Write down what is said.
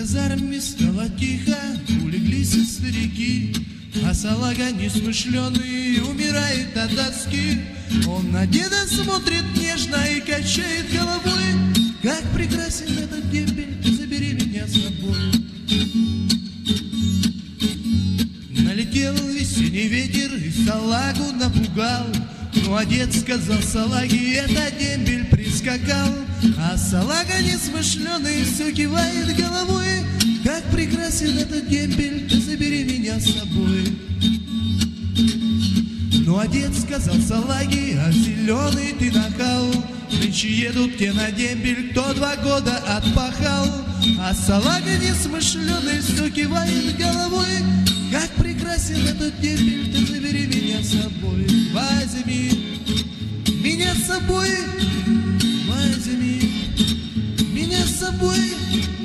казарме стало тихо, улеглись старики, а салага несмышленый умирает от тоски. Он на деда смотрит нежно и качает головой. Как прекрасен этот дембель, забери меня с собой. Налетел весенний ветер и салагу напугал. Ну а дед сказал салаге, это дембель прискакал. А салага несмышленый все кивает головой. Как прекрасен этот дембель, забери меня с собой. Ну а дед сказал салаге, а зеленый ты нахал. Нынче едут те на дембель, кто 2 года отпахал. А салага несмышленый все кивает головой. Как прекрасен этот дембель, ты забери меня с собой. Возьми меня с собой, возьми меня с собой.